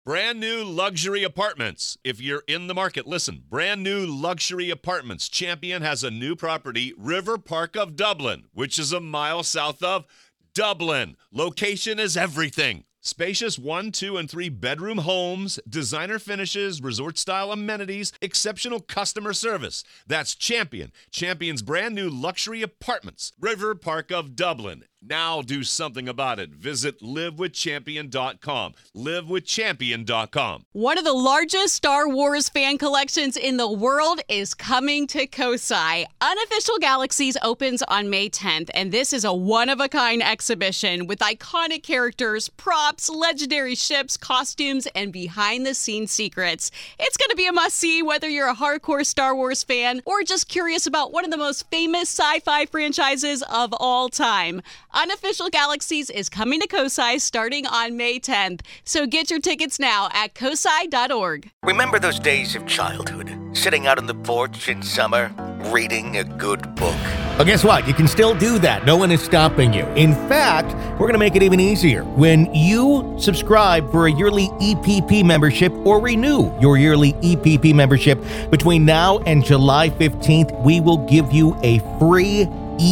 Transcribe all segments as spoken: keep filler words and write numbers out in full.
Brand new luxury apartments. If you're in the market, listen. Brand new luxury apartments. Champion has a new property, River Park of Dublin, which is a mile south of Dublin. Location is everything. Spacious one, two, and three bedroom homes, designer finishes, resort-style amenities, exceptional customer service. That's Champion. Champion's brand new luxury apartments, River Park of Dublin. Now do something about it. Visit live with champion dot com. live with champion dot com. One of the largest Star Wars fan collections in the world is coming to Kosai. Unofficial Galaxies opens on May tenth, and this is a one-of-a-kind exhibition with iconic characters, props, legendary ships, costumes, and behind-the-scenes secrets. It's going to be a must-see whether you're a hardcore Star Wars fan or just curious about one of the most famous sci-fi franchises of all time. Unofficial Galaxies is coming to Kosai starting on May tenth. So get your tickets now at kosai dot org. Remember those days of childhood, sitting out on the porch in summer, reading a good book? Well, guess what? You can still do that. No one is stopping you. In fact, we're going to make it even easier. When you subscribe for a yearly E P P membership or renew your yearly E P P membership between now and July fifteenth, we will give you a free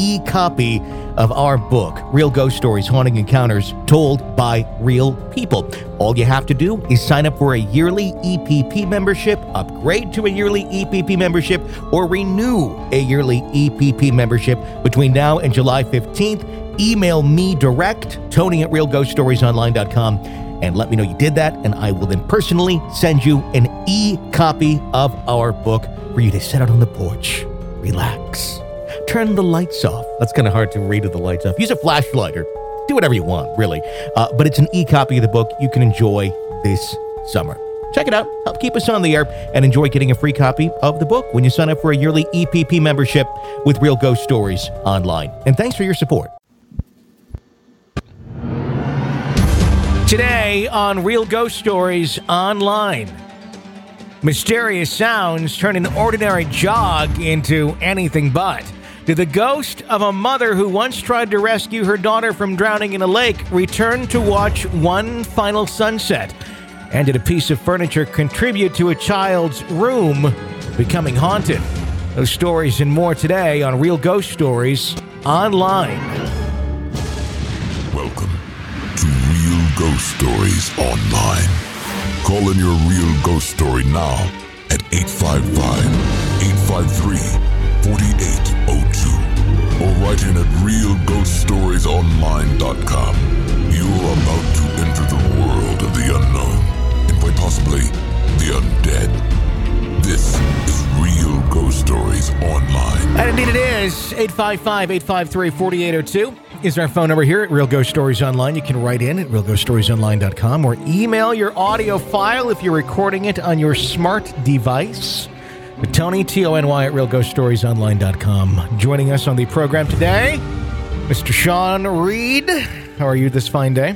e-copy of our book, Real Ghost Stories, Haunting Encounters Told by Real People. All you have to do is sign up for a yearly E P P membership, upgrade to a yearly E P P membership, or renew a yearly E P P membership between now and July fifteenth. Email me direct, Tony at real ghost stories online dot com, and let me know you did that, and I will then personally send you an e-copy of our book for you to sit out on the porch, relax, turn the lights off. That's kind of hard to read with the lights off. Use a flashlight or do whatever you want, really. Uh, but it's an e-copy of the book you can enjoy this summer. Check it out. Help keep us on the air and enjoy getting a free copy of the book when you sign up for a yearly E P P membership with Real Ghost Stories Online. And thanks for your support. Today on Real Ghost Stories Online, mysterious sounds turn an ordinary jog into anything but. Did the ghost of a mother who once tried to rescue her daughter from drowning in a lake return to watch one final sunset? And did a piece of furniture contribute to a child's room becoming haunted? Those stories and more today on Real Ghost Stories Online. Welcome to Real Ghost Stories Online. Call in your real ghost story now at eight five five, eight five three, four eight zero two or write in at real ghost stories online dot com. You are about to enter the world of the unknown and quite possibly the undead. This is Real Ghost Stories Online. And indeed it is. eight five five, eight five three, four eight zero two is our phone number here at Real Ghost Stories Online. You can write in at real ghost stories online dot com or email your audio file if you're recording it on your smart device. With Tony, T O N Y, at real ghost stories online dot com. Joining us on the program today, Mister Sean Reed. How are you this fine day?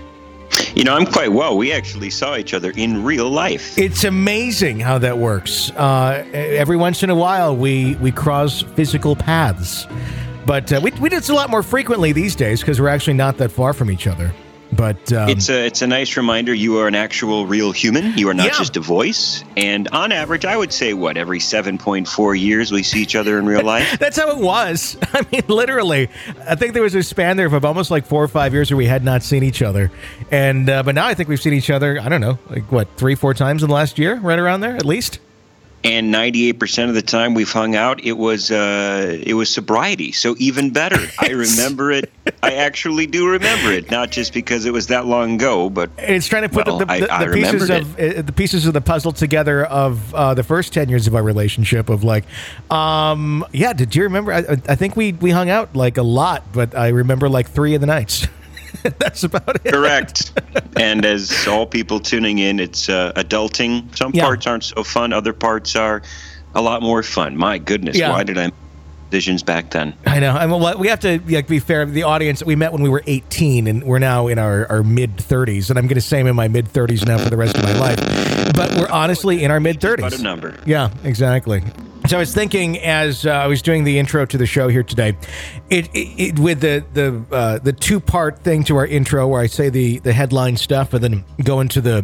You know, I'm quite well. We actually saw each other in real life. It's amazing how that works. Uh, every once in a while, we, we cross physical paths. But uh, we, we do this a lot more frequently these days because we're actually not that far from each other. But um, it's a it's a nice reminder you are an actual real human. You are not yeah. just a voice. And on average, I would say, what, every seven point four years we see each other in real life? That's how it was. I mean, literally. I think there was a span there of almost like four or five years where we had not seen each other. And uh, but now I think we've seen each other, I don't know, like what, three, four times in the last year? Right around there, at least? And ninety-eight percent of the time we've hung out, it was uh, it was sobriety. So even better. I remember it. I actually do remember it, not just because it was that long ago, but it's trying to put well, the, the, the, I, the I pieces of uh, the pieces of the puzzle together of uh, the first ten years of our relationship. Of like, um, yeah, did you remember? I, I think we we hung out like a lot, but I remember like three of the nights. That's about it. Correct. And as all people tuning in, it's uh, adulting. Some yeah. parts aren't so fun. Other parts are a lot more fun. My goodness, yeah. why did I make decisions back then? I know. I mean, we have to like, be fair. The audience, we met when we were eighteen, and we're now in our, our mid-thirties. And I'm going to say I'm in my mid-thirties now for the rest of my life. But we're honestly in our mid-thirties. About a number. Yeah, exactly. So I was thinking as uh, I was doing the intro to the show here today, it, it, it with the the uh, the two part thing to our intro where I say the the headline stuff and then go into the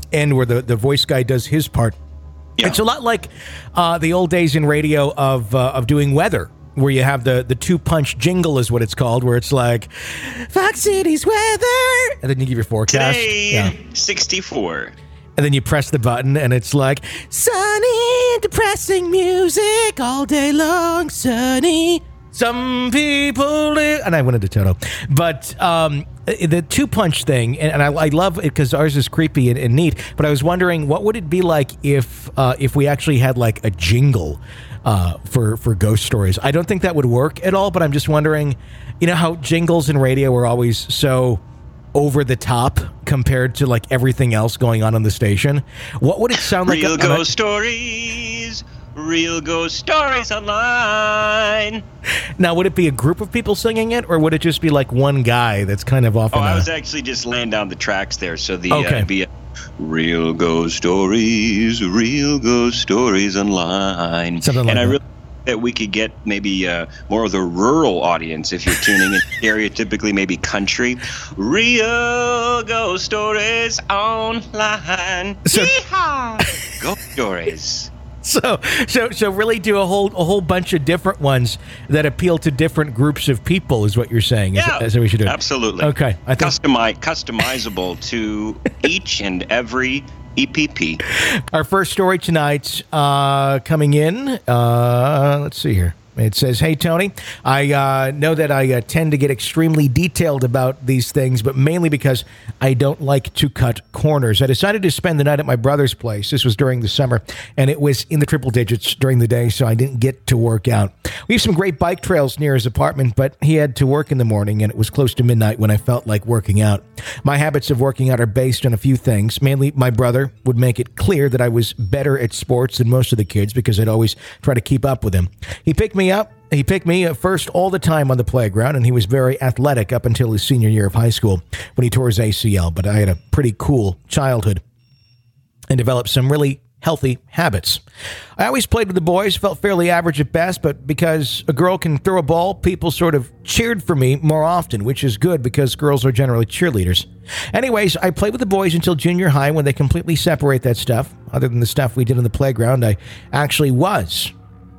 end where the, the voice guy does his part. Yeah. It's a lot like uh, the old days in radio of uh, of doing weather, where you have the, the two-punch jingle is what it's called, where it's like, Fox City's weather, and then you give your forecast. Today, yeah. sixty-four. And then you press the button, and it's like, sunny, depressing music all day long, sunny. Some people live, and I went into Toto. But um, the two-punch thing, and, and I, I love it because ours is creepy and, and neat, but I was wondering, what would it be like if uh, if we actually had like a jingle uh, for, for ghost stories? I don't think that would work at all, but I'm just wondering, you know how jingles in radio are always so over the top compared to like everything else going on on the station? What would it sound like? Real a, ghost a, stories. Real ghost stories online. Now, would it be a group of people singing it, or would it just be like one guy that's kind of off? Oh, in I a... was actually just laying down the tracks there, so the okay. uh, be a, real ghost stories, real ghost stories online. Something like and I that. really that we could get maybe uh, more of the rural audience if you're tuning in stereotypically maybe country. Real ghost stories online. So- Yeehaw! Ghost stories. So, so, so, really, do a whole a whole bunch of different ones that appeal to different groups of people, is what you're saying? Is, Yeah, is that what we should do? absolutely. Okay, I think Customi- customizable to each and every E P P. our first story tonight uh, coming in. Uh, let's see here. It says, "Hey, Tony, I uh, know that I uh, tend to get extremely detailed about these things, but mainly because I don't like to cut corners. I decided to spend the night at my brother's place. This was during the summer, and it was in the triple digits during the day, so I didn't get to work out. We have some great bike trails near his apartment, but he had to work in the morning, and it was close to midnight when I felt like working out. My habits of working out are based on a few things. Mainly, my brother would make it clear that I was better at sports than most of the kids because I'd always try to keep up with him. He picked me up. He picked me at first all the time on the playground, and he was very athletic up until his senior year of high school when he tore his A C L. But I had a pretty cool childhood and developed some really healthy habits. I always played with the boys, felt fairly average at best, but because a girl can throw a ball, people sort of cheered for me more often, which is good because girls are generally cheerleaders. Anyways, I played with the boys until junior high when they completely separate that stuff. Other than the stuff we did in the playground, I actually was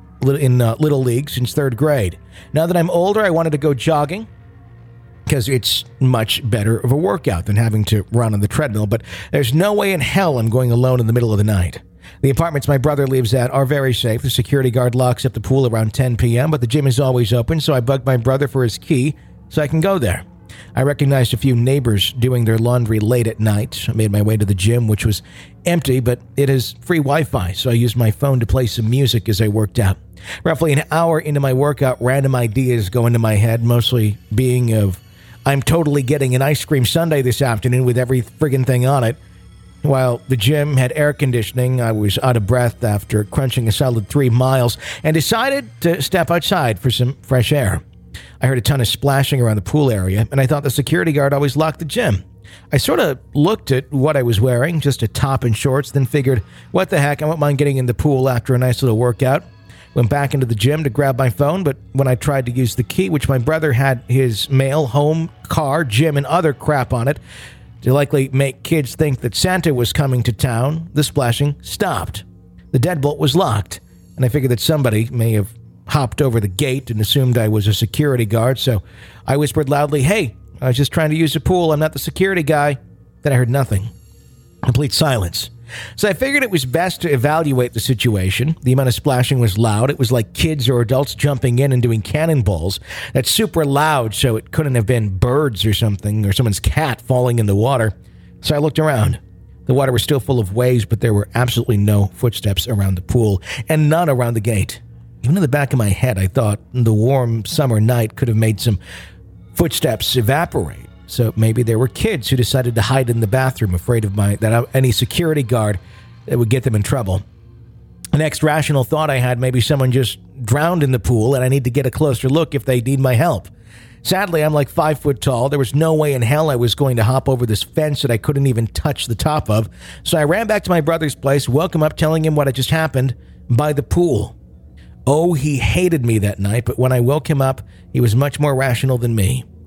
in uh, Little League since third grade. Now that I'm older, I wanted to go jogging because it's much better of a workout than having to run on the treadmill, but there's no way in hell I'm going alone in the middle of the night. The apartments my brother lives at are very safe. The security guard locks up the pool around ten p.m., but the gym is always open, so I bugged my brother for his key so I can go there. I recognized a few neighbors doing their laundry late at night. I made my way to the gym, which was empty, but it has free Wi-Fi, so I used my phone to play some music as I worked out. Roughly an hour into my workout, random ideas go into my head, mostly being of, I'm totally getting an ice cream sundae this afternoon with every friggin' thing on it. While the gym had air conditioning, I was out of breath after crunching a solid three miles and decided to step outside for some fresh air. I heard a ton of splashing around the pool area, and I thought the security guard always locked the gym. I sort of looked at what I was wearing, just a top and shorts, then figured, what the heck, I won't mind getting in the pool after a nice little workout. Went back into the gym to grab my phone, but when I tried to use the key, which my brother had his mail, home, car, gym, and other crap on it, to likely make kids think that Santa was coming to town, the splashing stopped. The deadbolt was locked, and I figured that somebody may have hopped over the gate and assumed I was a security guard, so I whispered loudly, hey, I was just trying to use the pool, I'm not the security guy. Then I heard nothing. Complete silence. So I figured it was best to evaluate the situation. The amount of splashing was loud. It was like kids or adults jumping in and doing cannonballs. That's super loud, so it couldn't have been birds or something, or someone's cat falling in the water. So I looked around. The water was still full of waves, but there were absolutely no footsteps around the pool, and none around the gate. Even in the back of my head, I thought the warm summer night could have made some footsteps evaporate. So maybe there were kids who decided to hide in the bathroom, afraid of my that any security guard that would get them in trouble. The next rational thought I had, maybe someone just drowned in the pool and I need to get a closer look if they need my help. Sadly, I'm like five foot tall. There was no way in hell I was going to hop over this fence that I couldn't even touch the top of. So I ran back to my brother's place, woke him up, telling him what had just happened by the pool. Oh, he hated me that night, but when I woke him up, he was much more rational than me.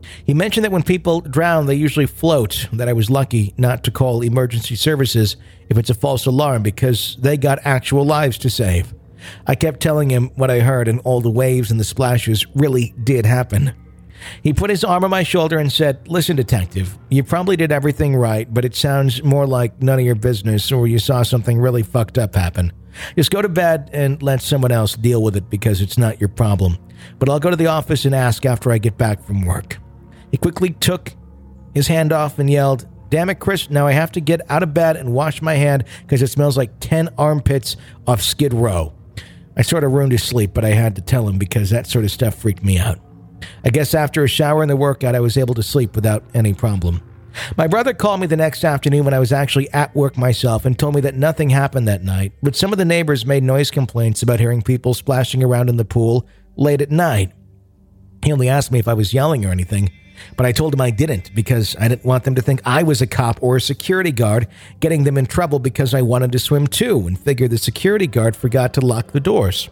He mentioned that when people drown, they usually float, that I was lucky not to call emergency services if it's a false alarm because they got actual lives to save. I kept telling him what I heard, and all the waves and the splashes really did happen. He put his arm on my shoulder and said, "Listen, detective, you probably did everything right, but it sounds more like none of your business or you saw something really fucked up happen. Just go to bed and let someone else deal with it because it's not your problem. But I'll go to the office and ask after I get back from work." He quickly took his hand off and yelled, "Damn it, Chris, now I have to get out of bed and wash my hand because it smells like ten armpits off Skid Row." I sort of ruined his sleep, but I had to tell him because that sort of stuff freaked me out. I guess after a shower and the workout, I was able to sleep without any problem. My brother called me the next afternoon when I was actually at work myself and told me that nothing happened that night, but some of the neighbors made noise complaints about hearing people splashing around in the pool late at night. He only asked me if I was yelling or anything, but I told him I didn't because I didn't want them to think I was a cop or a security guard getting them in trouble because I wanted to swim too and figured the security guard forgot to lock the doors.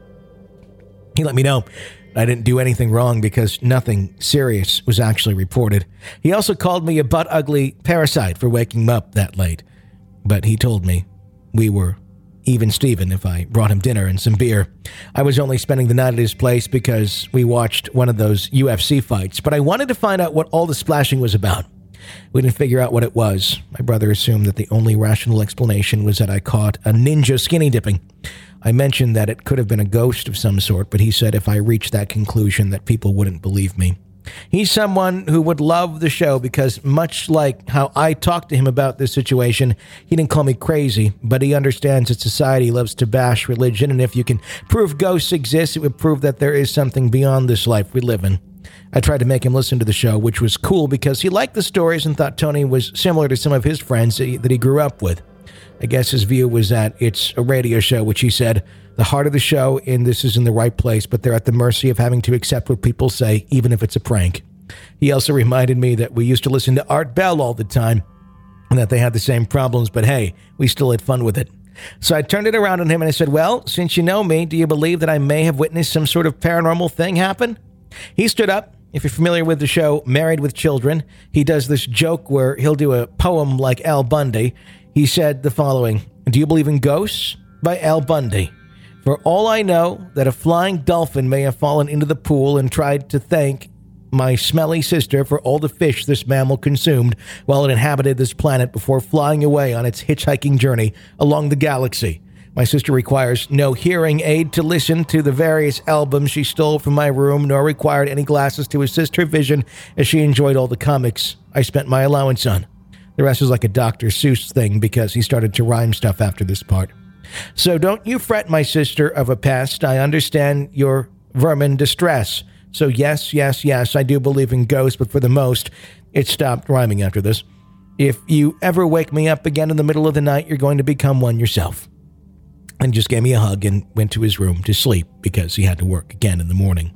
He let me know I didn't do anything wrong because nothing serious was actually reported. He also called me a butt-ugly parasite for waking him up that late, but he told me we were even Steven if I brought him dinner and some beer. I was only spending the night at his place because we watched one of those U F C fights, but I wanted to find out what all the splashing was about. We didn't figure out what it was. My brother assumed that the only rational explanation was that I caught a ninja skinny dipping. I mentioned that it could have been a ghost of some sort, but he said if I reached that conclusion that people wouldn't believe me. He's someone who would love the show because much like how I talked to him about this situation, he didn't call me crazy, but he understands that society loves to bash religion, and if you can prove ghosts exist, it would prove that there is something beyond this life we live in. I tried to make him listen to the show, which was cool because he liked the stories and thought Tony was similar to some of his friends that he, that he grew up with. I guess his view was that it's a radio show, which he said, the heart of the show and this is in the right place, but they're at the mercy of having to accept what people say, even if it's a prank. He also reminded me that we used to listen to Art Bell all the time and that they had the same problems, but hey, we still had fun with it. So I turned it around on him and I said, well, since you know me, do you believe that I may have witnessed some sort of paranormal thing happen? He stood up. If you're familiar with the show Married with Children, he does this joke where he'll do a poem like Al Bundy. He said the following, "Do you believe in ghosts?" By Al Bundy. "For all I know, that a flying dolphin may have fallen into the pool and tried to thank my smelly sister for all the fish this mammal consumed while it inhabited this planet before flying away on its hitchhiking journey along the galaxy. My sister requires no hearing aid to listen to the various albums she stole from my room, nor required any glasses to assist her vision as she enjoyed all the comics I spent my allowance on." The rest is like a Doctor Seuss thing because he started to rhyme stuff after this part. "So don't you fret, my sister of a pest. I understand your vermin distress. So yes, yes, yes, I do believe in ghosts, but for the most," it stopped rhyming after this, "if you ever wake me up again in the middle of the night, you're going to become one yourself." And just gave me a hug and went to his room to sleep because he had to work again in the morning.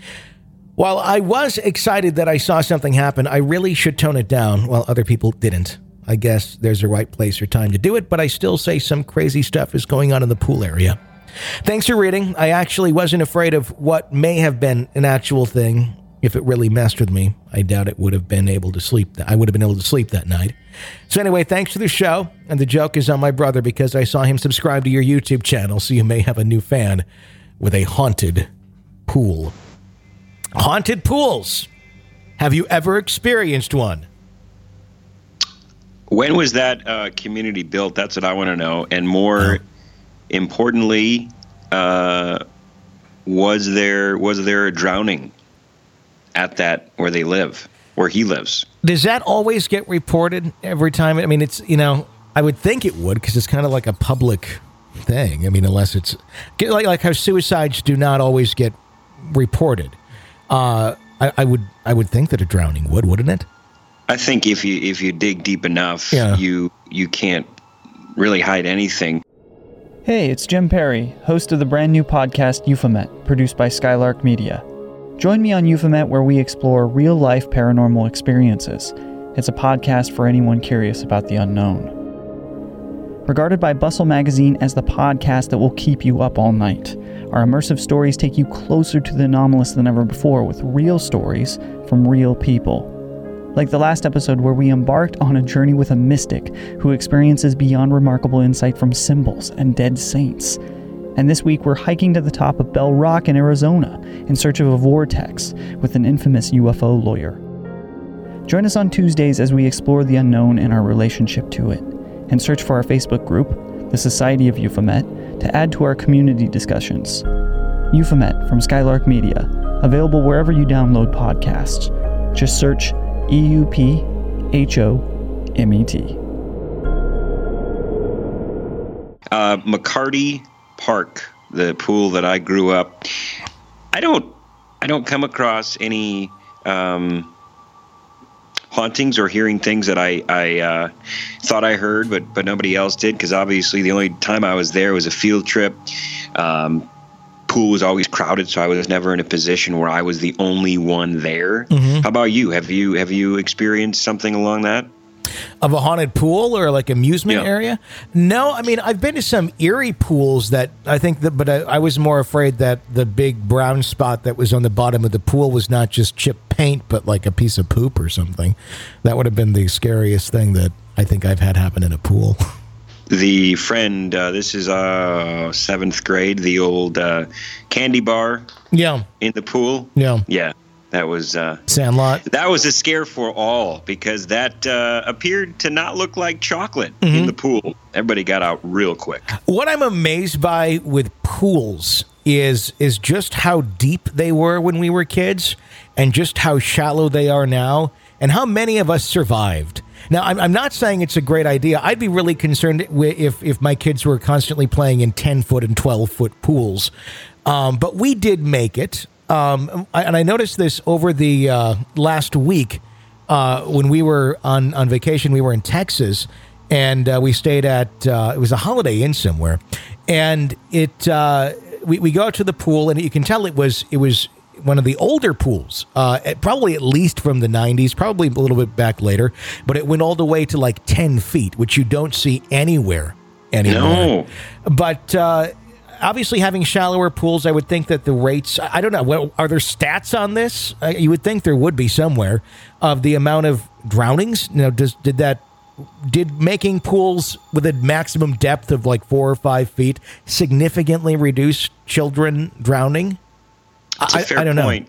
While I was excited that I saw something happen, I really should tone it down while other people didn't. I guess there's a right place or time to do it, but I still say some crazy stuff is going on in the pool area. Thanks for reading. I actually wasn't afraid of what may have been an actual thing. If it really messed with me, I doubt it would have been able to sleep. I would have been able to sleep that night. So anyway, thanks for the show. And the joke is on my brother because I saw him subscribe to your YouTube channel, so you may have a new fan with a haunted pool. Haunted pools. Have you ever experienced one? When was that uh, community built? That's what I want to know. And more oh. importantly, uh, was there was there a drowning at that where they live, where he lives? Does that always get reported every time? I mean, it's, you know, I would think it would because it's kind of like a public thing. I mean, unless it's like like how suicides do not always get reported. Uh, I, I would I would think that a drowning would, wouldn't it? I think if you if you dig deep enough, yeah. you you can't really hide anything. Hey, it's Jim Perry, host of the brand new podcast Euphomet, produced by Skylark Media. Join me on Euphomet where we explore real-life paranormal experiences. It's a podcast for anyone curious about the unknown. Regarded by Bustle Magazine as the podcast that will keep you up all night, our immersive stories take you closer to the anomalous than ever before with real stories from real people. Like the last episode where we embarked on a journey with a mystic who experiences beyond remarkable insight from symbols and dead saints. And this week we're hiking to the top of Bell Rock in Arizona in search of a vortex with an infamous U F O lawyer. Join us on Tuesdays as we explore the unknown and our relationship to it, and search for our Facebook group, the Society of Euphomet, to add to our community discussions. Euphomet from Skylark Media, available wherever you download podcasts. Just search E U P H O M E T. Uh, McCarty Park, the pool that I grew up, I don't, I don't come across any um, hauntings or hearing things that I, I uh, thought I heard, but but nobody else did. Because obviously, the only time I was there was a field trip. Um, pool was always crowded, so I was never in a position where I was the only one there. Mm-hmm. How about you? Have you have you experienced something along that? Of a haunted pool or like amusement Yeah. area? No, I mean, I've been to some eerie pools that I think that, but I, I was more afraid that the big brown spot that was on the bottom of the pool was not just chipped paint, but like a piece of poop or something. That would have been the scariest thing that I think I've had happen in a pool. The friend, uh, this is uh, seventh grade, the old uh, candy bar Yeah. in the pool. Yeah. Yeah, that was uh, Sandlot. that was a scare for all, because that uh, appeared to not look like chocolate in the pool. Everybody got out real quick. What I'm amazed by with pools is is just how deep they were when we were kids and just how shallow they are now and how many of us survived. Now, I'm, I'm not saying it's a great idea. I'd be really concerned wi- if, if my kids were constantly playing in ten-foot and twelve-foot pools. Um, but we did make it. Um, I, and I noticed this over the uh, last week uh, when we were on, on vacation. We were in Texas, and uh, we stayed at, uh, it was a Holiday Inn somewhere. And it uh, we, we go out to the pool, and you can tell it was it was one of the older pools, uh, at- probably at least from the nineties, probably a little bit back later, but it went all the way to like ten feet, which you don't see anywhere anymore. No. But uh, obviously having shallower pools, I would think that the rates, I I don't know, well, are there stats on this? Uh, you would think there would be somewhere of the amount of drownings. You know, does, did that, did making pools with a maximum depth of like four or five feet significantly reduce children drowning? It's a I- fair I don't know. point,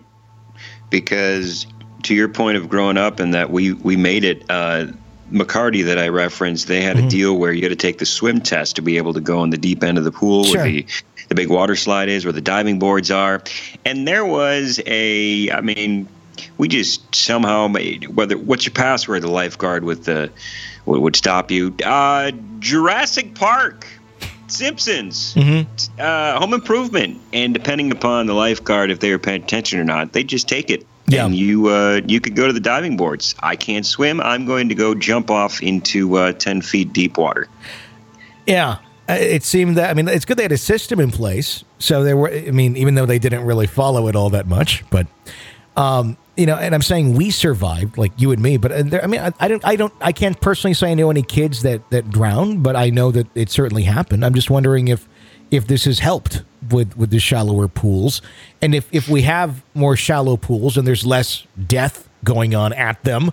because to your point of growing up and that we, we made it, uh, McCarty that I referenced, they had Mm-hmm. a deal where you had to take the swim test to be able to go on the deep end of the pool Sure. where the, the big water slide is, where the diving boards are. And there was a, I mean, we just somehow made, whether, what's your password, the lifeguard with the, would would stop you, uh, Jurassic Park. Simpsons, Mm-hmm. uh, Home Improvement, and depending upon the lifeguard, if they were paying attention or not, they just take it. Yeah. And you uh, you could go to the diving boards. I can't swim. I'm going to go jump off into uh, ten feet deep water. Yeah. Uh, It seemed that, I mean, it's good they had a system in place. So they were, I mean, even though they didn't really follow it all that much, but, um, you know, and I'm saying we survived, like you and me, but uh, there, I mean, I, I don't, I don't, I can't personally say I know any kids that, that drowned, but I know that it certainly happened. I'm just wondering if, if this has helped with, with the shallower pools. And if, if we have more shallow pools and there's less death going on at them,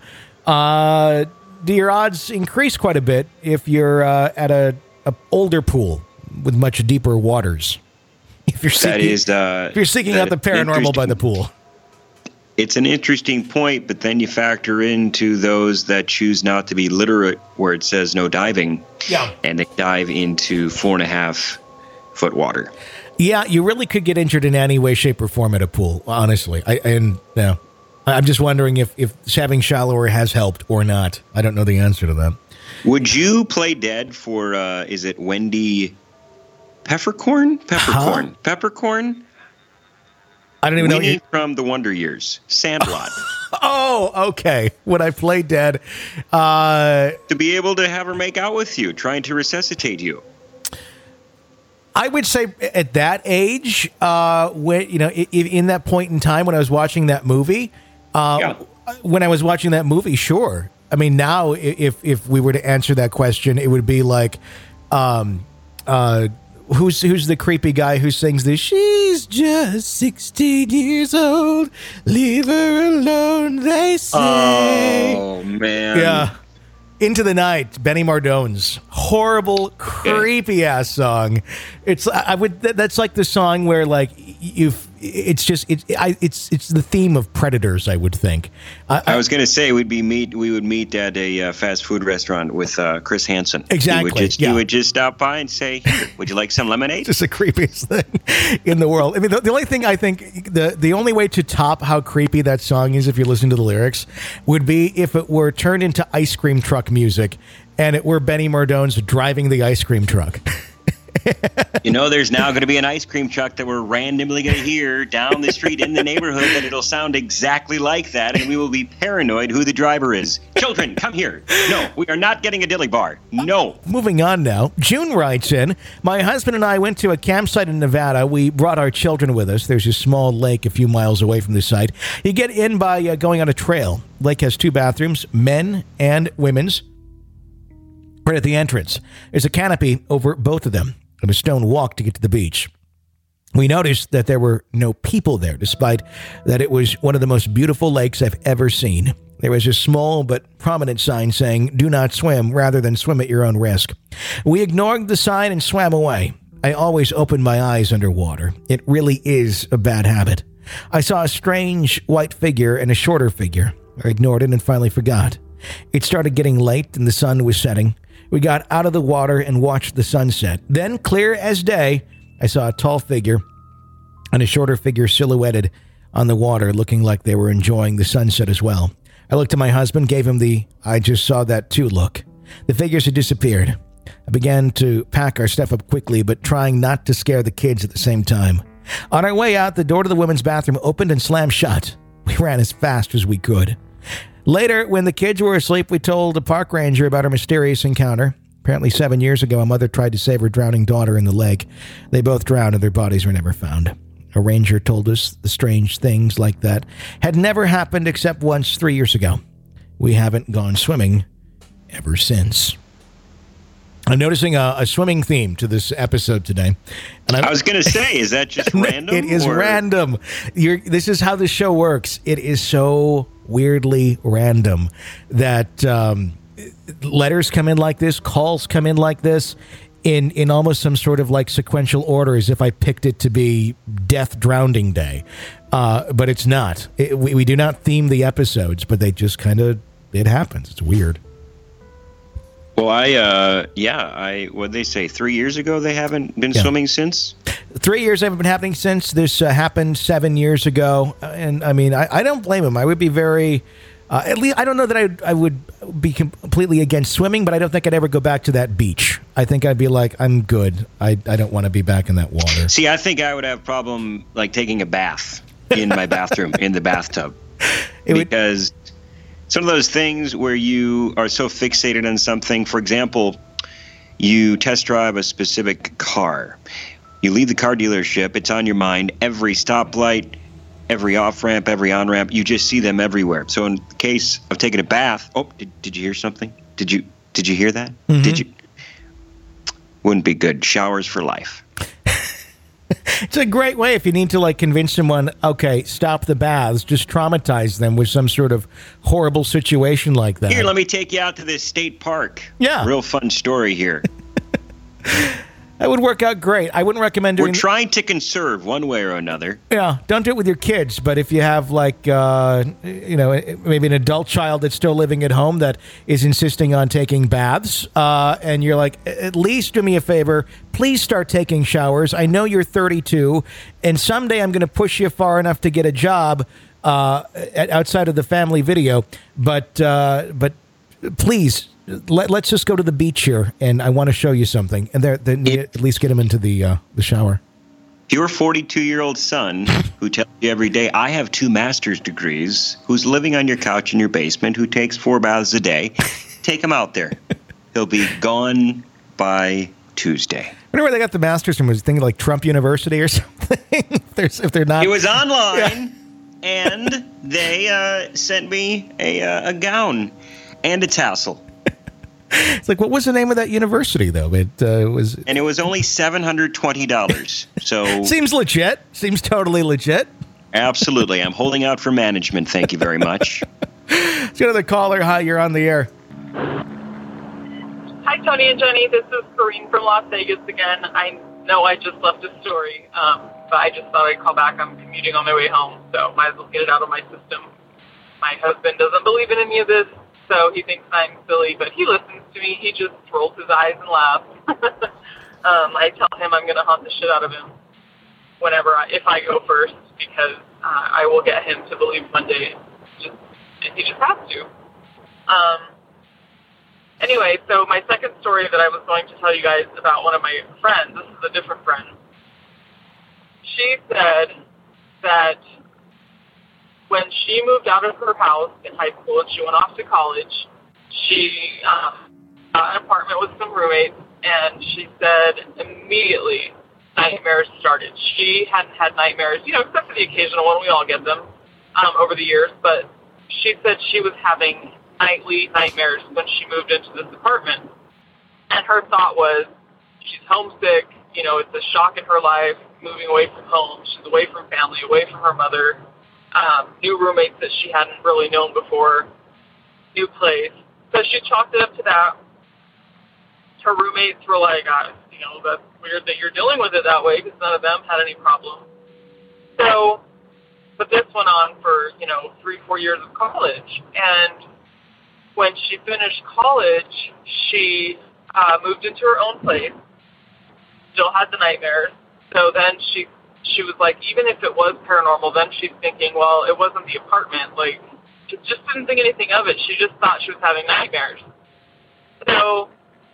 uh, do your odds increase quite a bit if you're uh, at a, a older pool with much deeper waters? If you're seeking, That is, uh, if you're seeking out the that paranormal by the interesting- pool. It's an interesting point, but then you factor into those that choose not to be literate, where it says no diving, Yeah. and they dive into four and a half foot water. Yeah, you really could get injured in any way, shape, or form at a pool, honestly. I, and yeah, I'm just wondering if, if having shallower has helped or not. I don't know the answer to that. Would you play dead for, uh, is it Wendy Peppercorn? Peppercorn. Huh? Peppercorn? I don't even know. What Winnie you, from the Wonder Years. Sandlot. oh, okay. Would I play dead? Uh, To be able to have her make out with you, trying to resuscitate you. I would say at that age, uh, when you know, i- i- in that point in time when I was watching that movie, uh, Yeah. when I was watching that movie, sure. I mean, now i- if if we were to answer that question, it would be like, Um, uh, who's who's the creepy guy who sings this? She's just sixteen years old. Leave her alone, they say. Oh, man. Yeah. Into the Night, Benny Mardone's horrible, creepy ass song. It's I would that's like the song where like you've it's just it's I it's it's the theme of Predators. I would think. I, I was going to say we'd be meet we would meet at a uh, fast food restaurant with uh, Chris Hansen. Exactly. He would just yeah. he would just stop by and say, Here, "Would you like some lemonade?" Just the creepiest thing in the world. I mean, the, the only thing I think the the only way to top how creepy that song is, if you listen to the lyrics, would be if it were turned into ice cream truck music, and it were Benny Mardone's driving the ice cream truck. You know, there's now going to be an ice cream truck that we're randomly going to hear down the street in the neighborhood that it'll sound exactly like that, and we will be paranoid who the driver is. Children, come here. No, we are not getting a dilly bar. No. Moving on now. June writes in, my husband and I went to a campsite in Nevada. We brought our children with us. There's a small lake a few miles away from the site. You get in by uh, going on a trail. Lake has two bathrooms, men and women's. Right at the entrance, there's a canopy over both of them and a stone walk to get to the beach. We noticed that there were no people there, despite that it was one of the most beautiful lakes I've ever seen. There was a small but prominent sign saying, do not swim, rather than swim at your own risk. We ignored the sign and swam away. I always open my eyes underwater. It really is a bad habit. I saw a strange white figure and a shorter figure. I ignored it and finally forgot. It started getting late and the sun was setting. We got out of the water and watched the sunset. Then, clear as day, I saw a tall figure and a shorter figure silhouetted on the water, looking like they were enjoying the sunset as well. I looked at my husband, gave him the I just saw that too look. The figures had disappeared. I began to pack our stuff up quickly, but trying not to scare the kids at the same time. On our way out, the door to the women's bathroom opened and slammed shut. We ran as fast as we could. Later, when the kids were asleep, we told a park ranger about our mysterious encounter. Apparently seven years ago, a mother tried to save her drowning daughter in the lake. They both drowned and their bodies were never found. A ranger told us the strange things like that had never happened except once three years ago. We haven't gone swimming ever since. I'm noticing a, a swimming theme to this episode today. And I'm, I was going to say, is that just random? It is or? random. You're, this is how the show works. It is so weirdly random that um, letters come in like this, calls come in like this, in, in almost some sort of like sequential order, as if I picked it to be Death Drowning Day. Uh, but it's not. It, we, we do not theme the episodes, but they just kind of, it happens. It's weird. Well, I, uh, yeah, I, what they say, three years ago they haven't been Yeah. swimming since? Three years haven't been happening since. This uh, happened seven years ago. Uh, and I mean, I, I don't blame him. I would be very, uh, at least, I don't know that I, I would be completely against swimming, but I don't think I'd ever go back to that beach. I think I'd be like, I'm good. I, I don't want to be back in that water. See, I think I would have a problem, like, taking a bath in my bathroom, in the bathtub. It would- because it's one of those things where you are so fixated on something. For example, you test drive a specific car. You leave the car dealership. It's on your mind. Every stoplight, every off-ramp, every on-ramp, you just see them everywhere. So in the case of taking a bath, oh, did, did you hear something? Did you did you hear that? Mm-hmm. Did you? Wouldn't be good. Showers for life. It's a great way if you need to like convince someone, okay, stop the baths, just traumatize them with some sort of horrible situation like that. Here, let me take you out to this state park. Yeah. Real fun story here. That would work out great. I wouldn't recommend doing We're trying to conserve one way or another. Yeah, don't do it with your kids. But if you have like, uh, you know, maybe an adult child that's still living at home that is insisting on taking baths, uh, and you're like, at least do me a favor, please start taking showers. I know you're thirty-two, and someday I'm going to push you far enough to get a job uh, outside of the family video. But uh, but please. Let, let's just go to the beach here, and I want to show you something. And there, then you at least get him into the uh, the shower. Your forty-two-year-old son, who tells you every day, I have two master's degrees, who's living on your couch in your basement, who takes four baths a day, take him out there. He'll be gone by Tuesday. I wonder where they got the master's from. Was it thinking like Trump University or something? if, there's, if they're not, It was online, Yeah. and they uh, sent me a, uh, a gown and a tassel. It's like, what was the name of that university, though? It uh, was, and it was only seven hundred twenty dollars. So seems legit. Seems totally legit. Absolutely. I'm holding out for management. Thank you very much. Let's go to the caller. Hi, you're on the air. Hi, Tony and Jenny. This is Corrine from Las Vegas again. I know I just left a story, um, but I just thought I'd call back. I'm commuting on my way home, so might as well get it out of my system. My husband doesn't believe in any of this, so he thinks I'm silly, but he listens to me. He just rolls his eyes and laughs. um, I tell him I'm going to haunt the shit out of him whenever I, if I go first, because uh, I will get him to believe one day. Just, he just has to. Um, anyway, so my second story that I was going to tell you guys about one of my friends, this is a different friend. She said that when she moved out of her house in high school and she went off to college, she um, got an apartment with some roommates, and she said immediately nightmares started. She hadn't had nightmares, you know, except for the occasional one. We all get them um, over the years, but she said she was having nightly nightmares when she moved into this apartment. And her thought was, she's homesick, you know, it's a shock in her life, moving away from home. She's away from family, away from her mother. Um, new roommates that she hadn't really known before, new place. So she chalked it up to that. Her roommates were like, uh, you know, that's weird that you're dealing with it that way, because none of them had any problem. So, but this went on for, you know, three, four years of college. And when she finished college, she uh, moved into her own place, still had the nightmares. So then she She was like, even if it was paranormal, then she's thinking, well, it wasn't the apartment. Like, she just didn't think anything of it. She just thought she was having nightmares. So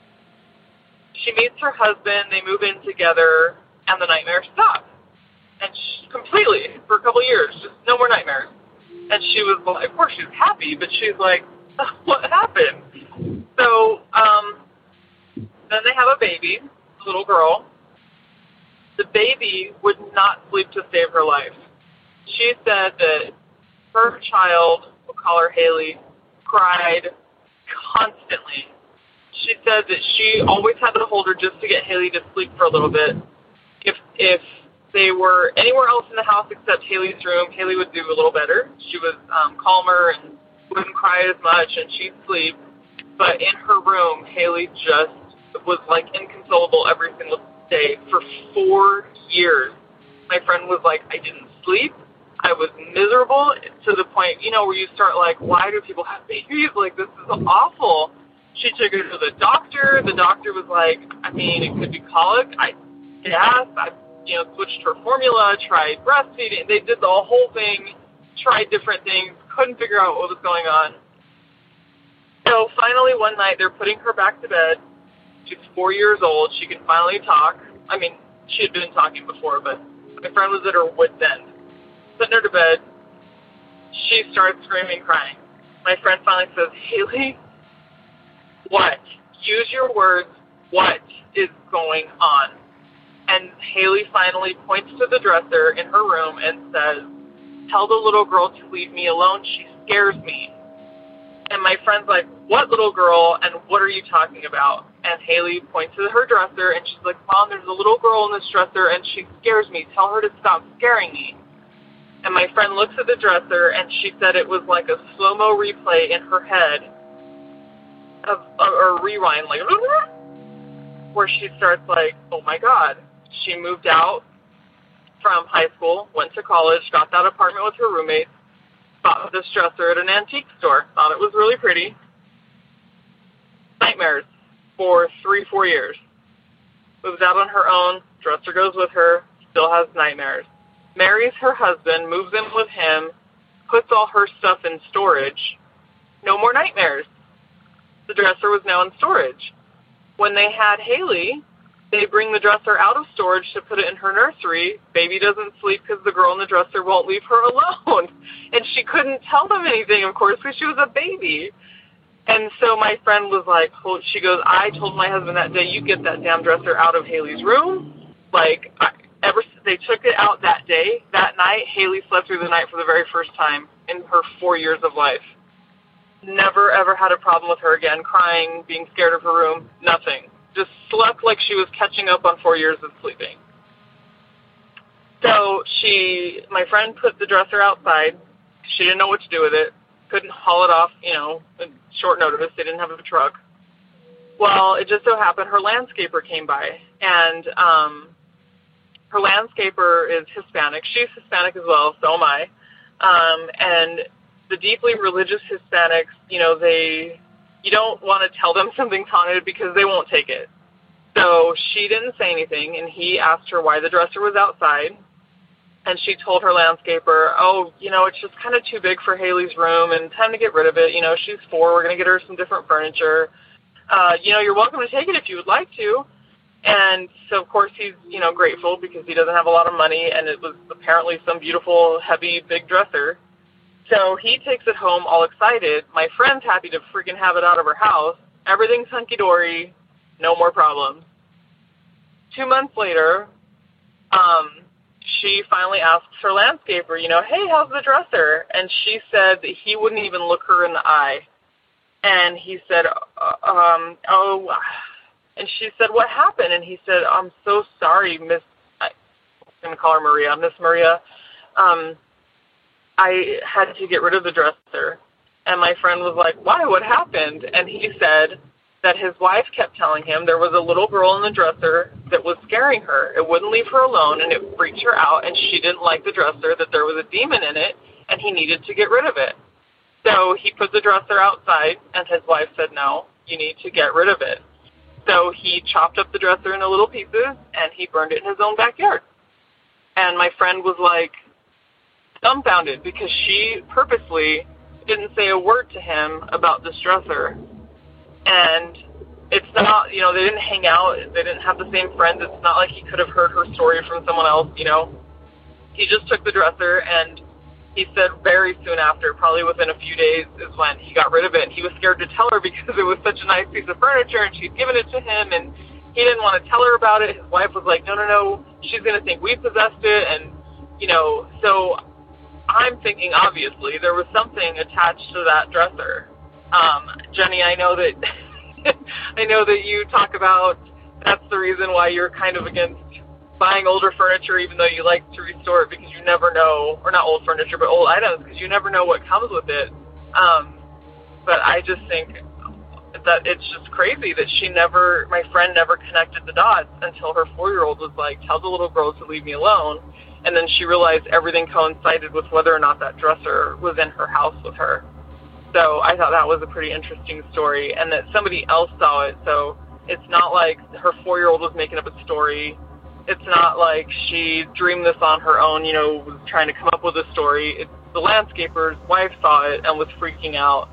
she meets her husband. They move in together, and the nightmares stop. And she, completely, for a couple of years, just no more nightmares. And she was like, of course, she was happy, but she's like, oh, what happened? So um, then they have a baby, a little girl. The baby would not sleep to save her life. She said that her child, we'll call her Haley, cried constantly. She said that she always had to hold her just to get Haley to sleep for a little bit. If if they were anywhere else in the house except Haley's room, Haley would do a little better. She was um, calmer and wouldn't cry as much, and she'd sleep. But in her room, Haley just was like inconsolable every single day for four years. My friend was like, I didn't sleep. I was miserable to the point, you know, where you start like, why do people have babies? Like, this is awful. She took her to the doctor. The doctor was like, I mean, it could be colic. I guess. I, you know, switched her formula, tried breastfeeding. They did the whole thing, tried different things, couldn't figure out what was going on. So finally one night they're putting her back to bed. She's four years old. She can finally talk. I mean, she had been talking before, but my friend was at her wit's end. Putting her to bed, she starts screaming, crying. My friend finally says, Haley, what? Use your words. What is going on? And Haley finally points to the dresser in her room and says, tell the little girl to leave me alone. She scares me. And my friend's like, what little girl, and what are you talking about? And Haley points to her dresser, and she's like, Mom, there's a little girl in this dresser, and she scares me. Tell her to stop scaring me. And my friend looks at the dresser, and she said it was like a slow-mo replay in her head, of, or a rewind, like, where she starts like, oh, my God. She moved out from high school, went to college, got that apartment with her roommates, bought this dresser at an antique store, thought it was really pretty. Nightmares for three, four years. Moves out on her own, dresser goes with her, still has nightmares. Marries her husband, moves in with him, puts all her stuff in storage. No more nightmares. The dresser was now in storage. When they had Haley, they bring the dresser out of storage to put it in her nursery. Baby doesn't sleep because the girl in the dresser won't leave her alone. And she couldn't tell them anything, of course, because she was a baby. And so my friend was like, oh, she goes, I told my husband that day, you get that damn dresser out of Haley's room. Like, I, ever since they took it out that day, that night, Haley slept through the night for the very first time in her four years of life. Never, ever had a problem with her again, crying, being scared of her room, nothing. Just slept like she was catching up on four years of sleeping. So she, my friend put the dresser outside. She didn't know what to do with it. Couldn't haul it off, you know, in short notice. They didn't have a truck. Well, it just so happened her landscaper came by, and um, her landscaper is Hispanic. She's Hispanic as well, so am I. Um, and the deeply religious Hispanics, you know, they, you don't want to tell them something's haunted because they won't take it. So she didn't say anything, and he asked her why the dresser was outside. And she told her landscaper, oh, you know, it's just kind of too big for Haley's room and time to get rid of it. You know, she's four. We're going to get her some different furniture. Uh, you know, you're welcome to take it if you would like to. And so, of course, he's, you know, grateful because he doesn't have a lot of money, and it was apparently some beautiful, heavy, big dresser. So he takes it home all excited. My friend's happy to freaking have it out of her house. Everything's hunky-dory. No more problems. Two months later, um, she finally asks her landscaper, you know, hey, how's the dresser? And she said that he wouldn't even look her in the eye. And he said, uh, um, oh, and she said, what happened? And he said, I'm so sorry, Miss, I'm going to call her Maria, Miss Maria. Um, I had to get rid of the dresser. And my friend was like, why? What happened? And he said that his wife kept telling him there was a little girl in the dresser that was scaring her. It wouldn't leave her alone, and it freaked her out, and she didn't like the dresser, that there was a demon in it, and he needed to get rid of it. So he put the dresser outside, and his wife said, no, you need to get rid of it. So he chopped up the dresser into little pieces, and he burned it in his own backyard. And my friend was like dumbfounded because she purposely didn't say a word to him about this dresser. And it's not, you know, they didn't hang out. They didn't have the same friends. It's not like he could have heard her story from someone else, you know. He just took the dresser, and he said very soon after, probably within a few days, is when he got rid of it. And he was scared to tell her because it was such a nice piece of furniture, and she'd given it to him, and he didn't want to tell her about it. His wife was like, no, no, no, she's going to think we possessed it. And, you know, so I'm thinking, obviously, there was something attached to that dresser. Um, Jenny, I know that I know that you talk about that's the reason why you're kind of against buying older furniture, even though you like to restore it, because you never know, or not old furniture, but old items, because you never know what comes with it. Um, but I just think that it's just crazy that she never, my friend never connected the dots until her four-year-old was like, tell the little girl to leave me alone. And then she realized everything coincided with whether or not that dresser was in her house with her. So I thought that was a pretty interesting story, and that somebody else saw it. So it's not like her four-year-old was making up a story. It's not like she dreamed this on her own, you know, was trying to come up with a story. It's the landscaper's wife saw it and was freaking out.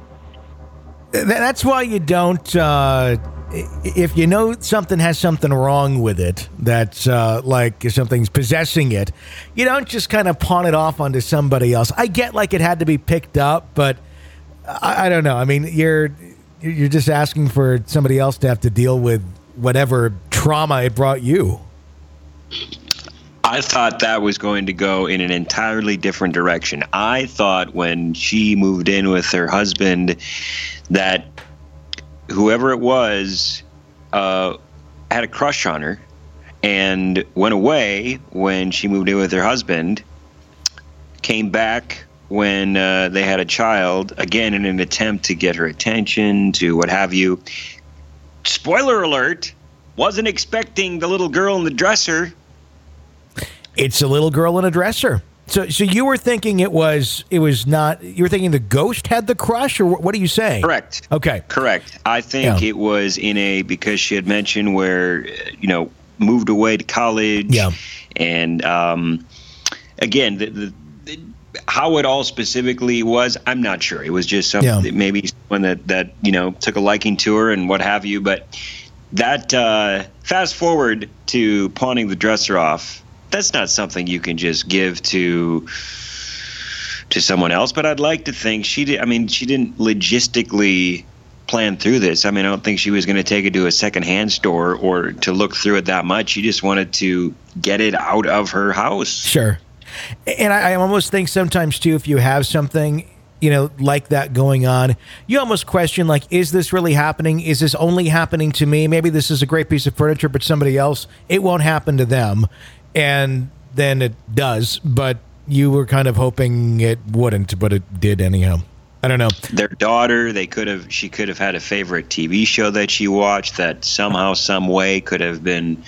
That's why you don't, uh, if you know something has something wrong with it, that's uh, like something's possessing it, you don't just kind of pawn it off onto somebody else. I get like it had to be picked up, but I, I don't know. I mean, you're you're just asking for somebody else to have to deal with whatever trauma it brought you. I thought that was going to go in an entirely different direction. I thought when she moved in with her husband that whoever it was uh, had a crush on her and went away when she moved in with her husband, came back when uh, they had a child, again in an attempt to get her attention, to what have you. Spoiler alert, wasn't expecting the little girl in the dresser. It's a little girl in a dresser. So so you were thinking it was it was not, you were thinking the ghost had the crush, or what are you saying? Correct. Okay. Correct. I think yeah. it was in a, because she had mentioned where, you know, moved away to college. Yeah. And um, again, the, the, the how it all specifically was, I'm not sure. It was just something, yeah. maybe someone that, that, you know, took a liking to her and what have you. But that, uh, fast forward to pawning the dresser off, that's not something you can just give to to someone else. But I'd like to think she did. I mean, she didn't logistically plan through this. I mean, I don't think she was going to take it to a secondhand store or to look through it that much. She just wanted to get it out of her house. Sure. And I, I almost think sometimes, too, if you have something, you know, like that going on, you almost question, like, is this really happening? Is this only happening to me? Maybe this is a great piece of furniture, but somebody else, it won't happen to them. And then it does, but you were kind of hoping it wouldn't, but it did anyhow. I don't know. Their daughter, they could have, she could have had a favorite T V show that she watched that somehow, some way could have been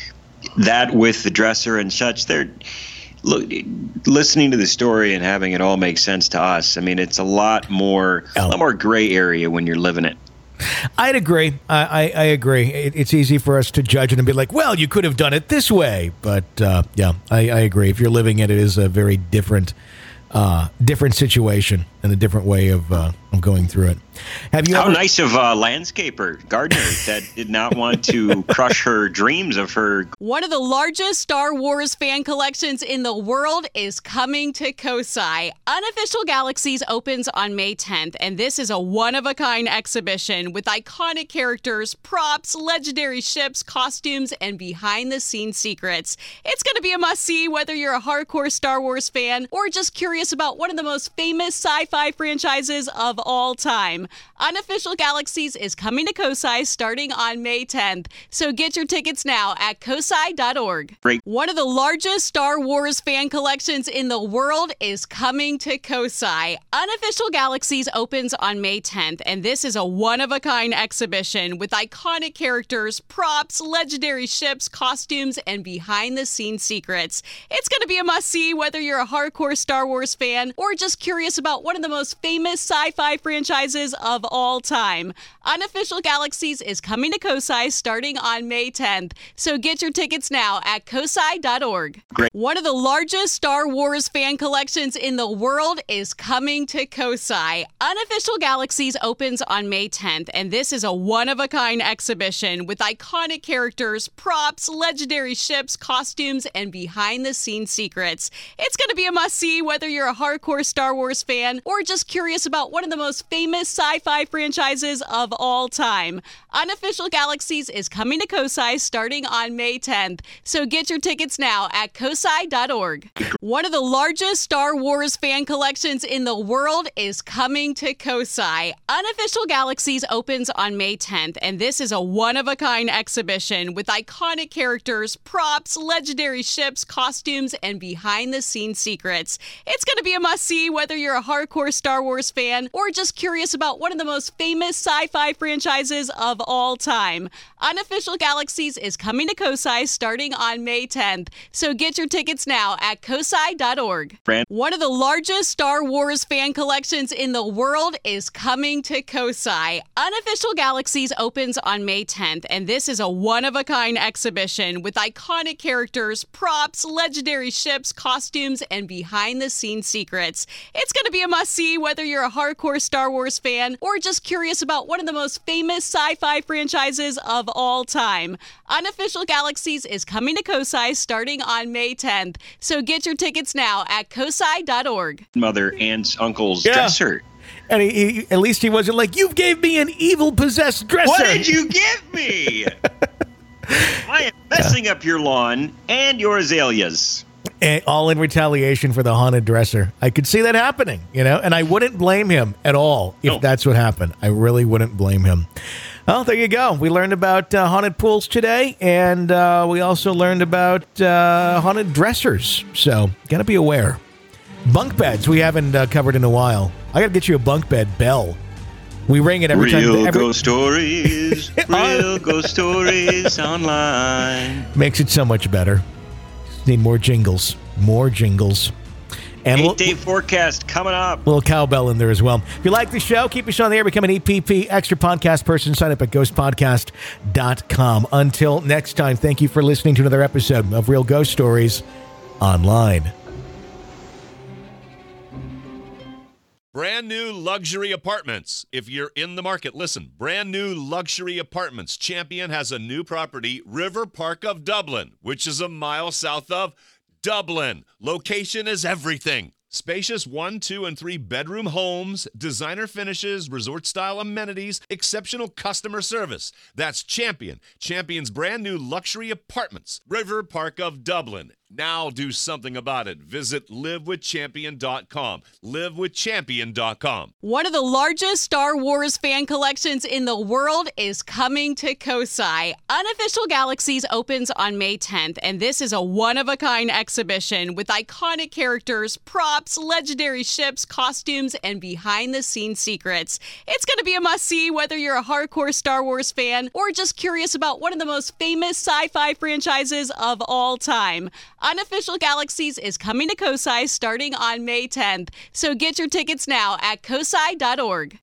that with the dresser and such. They're, look, listening to the story and having it all make sense to us. I mean, it's a lot more, a lot more gray area when you're living it. I'd agree. I, I, I agree. It, it's easy for us to judge it and be like, well, you could have done it this way. But uh, yeah, I, I agree. If you're living it, it is a very different Uh, different situation and a different way of, uh, of going through it. Have you How ever- nice of a landscaper, gardener, that did not want to crush her dreams of her. One of the largest Star Wars fan collections in the world is coming to Kosai. Unofficial Galaxies opens on May tenth, and this is a one-of-a-kind exhibition with iconic characters, props, legendary ships, costumes, and behind-the-scenes secrets. It's going to be a must-see whether you're a hardcore Star Wars fan or just curious about one of the most famous sci-fi franchises of all time. Unofficial Galaxies is coming to Kosai starting on May tenth, so get your tickets now at kosai dot org. Great. One of the largest Star Wars fan collections in the world is coming to Kosai. Unofficial Galaxies opens on May tenth, and this is a one-of-a-kind exhibition with iconic characters, props, legendary ships, costumes, and behind-the-scenes secrets. It's going to be a must-see whether you're a hardcore Star Wars fan or just curious about one of the most famous sci-fi franchises of all time. Unofficial Galaxies is coming to Kosai starting on May tenth, so get your tickets now at kosai dot org. Great. One of the largest Star Wars fan collections in the world is coming to Kosai. Unofficial Galaxies opens on May tenth, and this is a one-of-a-kind exhibition with iconic characters, props, legendary ships, costumes, and behind-the-scenes secrets. It's going to be a must-see whether you're a hardcore Star Wars fan or just curious about one of the most famous sci-fi franchises of all time. Unofficial Galaxies is coming to Kosai starting on May tenth, so get your tickets now at kosai dot org. One of the largest Star Wars fan collections in the world is coming to Kosai. Unofficial Galaxies opens on May tenth, and this is a one-of-a-kind exhibition with iconic characters, props, legendary ships, costumes, and behind-the-scenes secrets. It's going to be a must-see whether you're a hardcore Star Wars fan or just curious about one of the most famous sci-fi franchises of all time. Unofficial Galaxies is coming to Kosai starting on May tenth, so get your tickets now at kosai dot org. Brand- One of the largest Star Wars fan collections in the world is coming to Kosai. Unofficial Galaxies opens on May tenth, and this is a one-of-a-kind exhibition with iconic characters, props, legendary ships, costumes, and behind-the-scenes secrets. It's going to be a must-see whether you're a hardcore Star Wars fan or just curious about one of the most famous sci-fi franchises of all time. Unofficial Galaxies is coming to Kosai starting on May tenth, so get your tickets now at kosai dot org. Mother and uncle's Yeah. dresser. And he, he, at least he wasn't like, you gave me an evil possessed dresser. What did you give me? I am messing up your lawn and your azaleas. And all in retaliation for the haunted dresser. I could see that happening, you know, and I wouldn't blame him at all if No. that's what happened. I really wouldn't blame him. Well, there you go. We learned about uh, haunted pools today, and uh, we also learned about uh, haunted dressers. So, got to be aware. Bunk beds we haven't uh, covered in a while. I got to get you a bunk bed bell. We ring it every Real time. Every, ghost stories. Real ghost stories online. makes it so much better. Just need more jingles. More jingles. And we'll- Eight-day forecast coming up. little cowbell in there as well. If you like the show, keep us on the air. Become an E P P extra podcast person. Sign up at ghost podcast dot com. Until next time, thank you for listening to another episode of Real Ghost Stories Online. Brand new luxury apartments. If you're in the market, listen. Brand new luxury apartments. Champion has a new property, River Park of Dublin, which is a mile south of Dublin. Location is everything. Spacious one, two, and three bedroom homes, designer finishes, resort-style amenities, exceptional customer service. That's Champion. Champion's brand new luxury apartments, River Park of Dublin. Now do something about it. Visit live with champion dot com. live with champion dot com. One of the largest Star Wars fan collections in the world is coming to Kosai. Unofficial Galaxies opens on May tenth, and this is a one-of-a-kind exhibition with iconic characters, props, legendary ships, costumes, and behind-the-scenes secrets. It's going to be a must-see whether you're a hardcore Star Wars fan or just curious about one of the most famous sci-fi franchises of all time. Unofficial Galaxies is coming to Kosai starting on May tenth, so get your tickets now at kosai dot org.